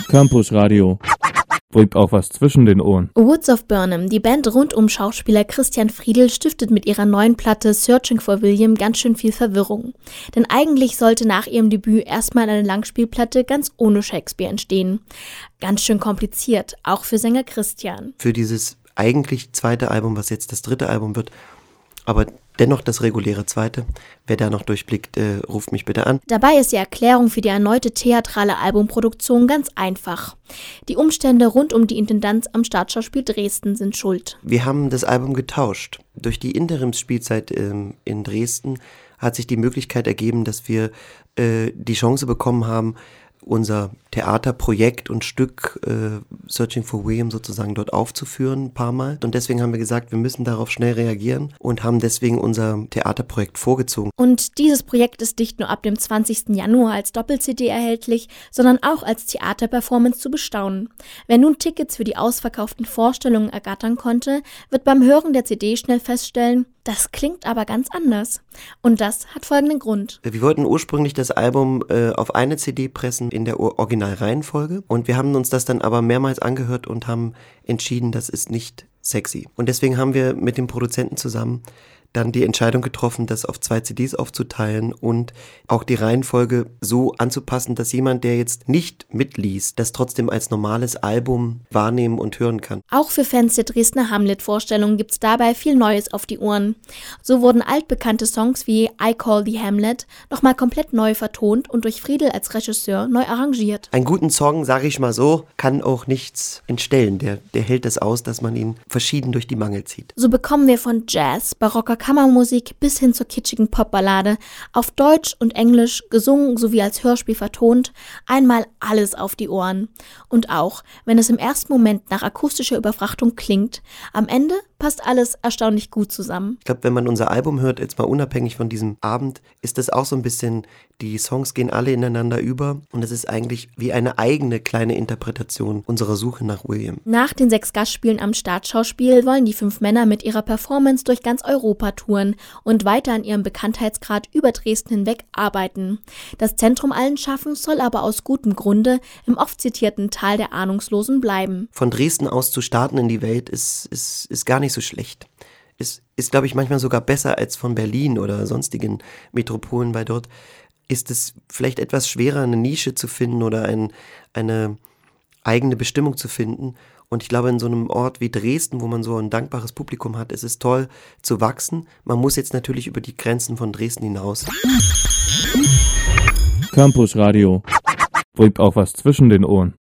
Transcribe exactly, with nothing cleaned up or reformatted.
Campus Radio. Bringt auch was zwischen den Ohren. Woods of Burnham, die Band rund um Schauspieler Christian Friedel, stiftet mit ihrer neuen Platte Searching for William ganz schön viel Verwirrung. Denn eigentlich sollte nach ihrem Debüt erstmal eine Langspielplatte ganz ohne Shakespeare entstehen. Ganz schön kompliziert, auch für Sänger Christian. Für dieses eigentlich zweite Album, was jetzt das dritte Album wird, aber dennoch das reguläre zweite. Wer da noch durchblickt, äh, ruft mich bitte an. Dabei ist die Erklärung für die erneute theatrale Albumproduktion ganz einfach. Die Umstände rund um die Intendanz am Staatsschauspiel Dresden sind schuld. Wir haben das Album getauscht. Durch die Interimsspielzeit ähm, in Dresden hat sich die Möglichkeit ergeben, dass wir äh, die Chance bekommen haben, unser Theaterprojekt und Stück äh, Searching for William sozusagen dort aufzuführen, ein paar Mal. Und deswegen haben wir gesagt, wir müssen darauf schnell reagieren und haben deswegen unser Theaterprojekt vorgezogen. Und dieses Projekt ist nicht nur ab dem zwanzigsten Januar als Doppel-C D erhältlich, sondern auch als Theaterperformance zu bestaunen. Wer nun Tickets für die ausverkauften Vorstellungen ergattern konnte, wird beim Hören der C D schnell feststellen, das klingt aber ganz anders. Und das hat folgenden Grund. Wir wollten ursprünglich das Album äh, auf eine C D pressen in der Originalreihenfolge und wir haben uns das dann aber mehrmals angehört und haben entschieden, das ist nicht sexy. Und deswegen haben wir mit dem Produzenten zusammen dann die Entscheidung getroffen, das auf zwei C Ds aufzuteilen und auch die Reihenfolge so anzupassen, dass jemand, der jetzt nicht mitliest, das trotzdem als normales Album wahrnehmen und hören kann. Auch für Fans der Dresdner Hamlet-Vorstellungen gibt's dabei viel Neues auf die Ohren. So wurden altbekannte Songs wie I Call Thee Hamlet nochmal komplett neu vertont und durch Friedel als Regisseur neu arrangiert. Einen guten Song, sage ich mal so, kann auch nichts entstellen. Der, der hält es aus, dass man ihn verschieden durch die Mangel zieht. So bekommen wir von Jazz, barocker Kammermusik bis hin zur kitschigen Popballade, auf Deutsch und Englisch, gesungen sowie als Hörspiel vertont, einmal alles auf die Ohren. Und auch, wenn es im ersten Moment nach akustischer Überfrachtung klingt, am Ende passt alles erstaunlich gut zusammen. Ich glaube, wenn man unser Album hört, jetzt mal unabhängig von diesem Abend, ist das auch so ein bisschen, die Songs gehen alle ineinander über und es ist eigentlich wie eine eigene kleine Interpretation unserer Suche nach William. Nach den sechs Gastspielen am Staatsschauspiel wollen die fünf Männer mit ihrer Performance durch ganz Europa touren und weiter an ihrem Bekanntheitsgrad über Dresden hinweg arbeiten. Das Zentrum allen Schaffens soll aber aus gutem Grunde im oft zitierten Tal der Ahnungslosen bleiben. Von Dresden aus zu starten in die Welt ist, ist, ist gar nicht so schlecht. Ist, ist glaube ich, manchmal sogar besser als von Berlin oder sonstigen Metropolen, weil dort ist es vielleicht etwas schwerer, eine Nische zu finden oder ein, eine eigene Bestimmung zu finden. Und ich glaube, in so einem Ort wie Dresden, wo man so ein dankbares Publikum hat, ist es toll zu wachsen. Man muss jetzt natürlich über die Grenzen von Dresden hinaus. Campus Radio. Bringt auch was zwischen den Ohren.